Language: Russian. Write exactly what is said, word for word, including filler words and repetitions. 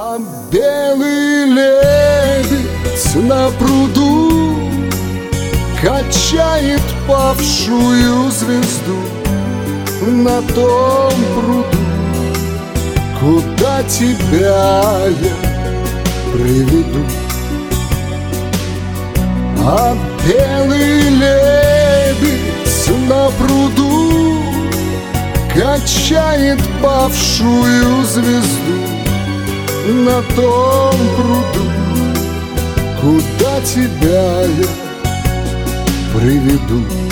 А белый лебедь на пруду качает павшую звезду на том пруду, куда тебя я приведу. А белый лебедь на пруду качает павшую звезду на том пруду, куда тебя я приведу.